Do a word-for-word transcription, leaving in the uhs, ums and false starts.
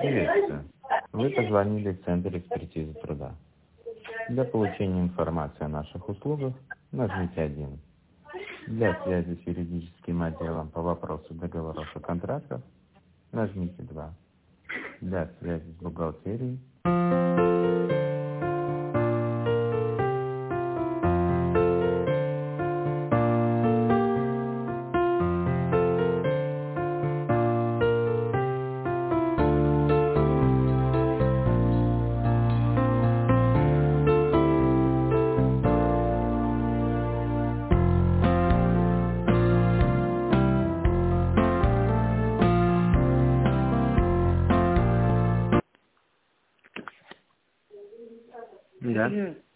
Приветствую. Вы позвонили в Центр экспертизы труда. Для получения информации о наших услугах нажмите один. Для связи с юридическим отделом по вопросу договоров и контрактов нажмите два. Для связи с бухгалтерией Да.